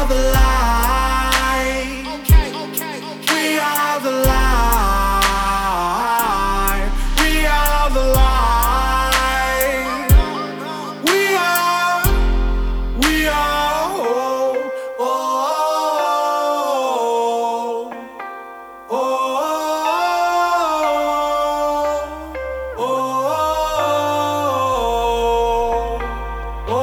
are the light. We are the light. We are the light. We are. Oh, oh, oh, oh, oh.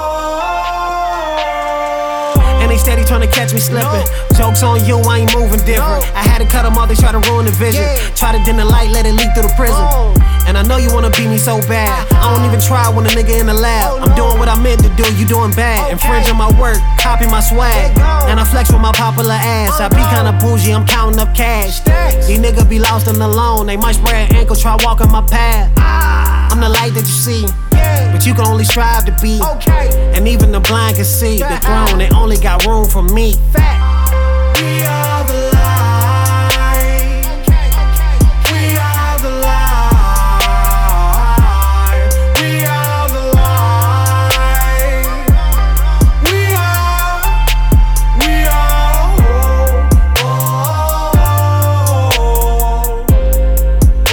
And they steady tryna catch me slipping. Jokes on you, I ain't moving different. I had to cut them off, they try to ruin the vision. Try to dim the light, let it leak through the prison. And I know you wanna beat me so bad. I don't even try when a nigga in the lab. I'm doing what I meant to do, you doing bad. Infringing my work, copy my swag. And I flex with my popular ass. I be kinda bougie, I'm counting up cash. These niggas be lost and alone. They might spread ankle, try walking my path. I'm the light that you see, but you can only strive to be. And even the blind can see the throne, they only got room for me. We are the light. We are the light. We are the light. We are. Oh, oh,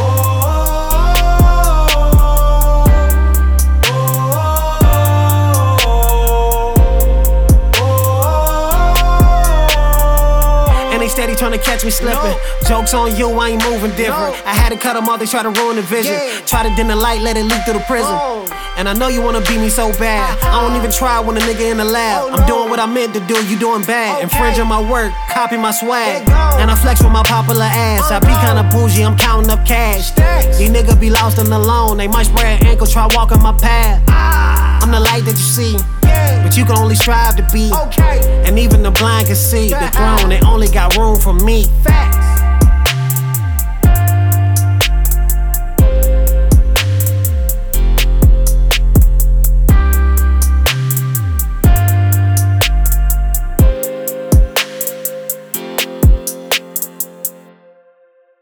And they steady tryna catch me slipping. Jokes on you, I ain't moving different. I had to cut them off, they try to ruin the vision. Try to dim the light, let it leak through the prison. And I know you wanna beat me so bad. I don't even try when a nigga in the lab. I'm doing what I meant to do, you doing bad. Infringing my work, copy my swag. And I flex with my popular ass. I be kinda bougie, I'm counting up cash. These niggas be lost and alone. They might spread ankle, try walking my path. I'm the light that you see, but you can only strive to be. And even the blind can see the throne, they only got room for me.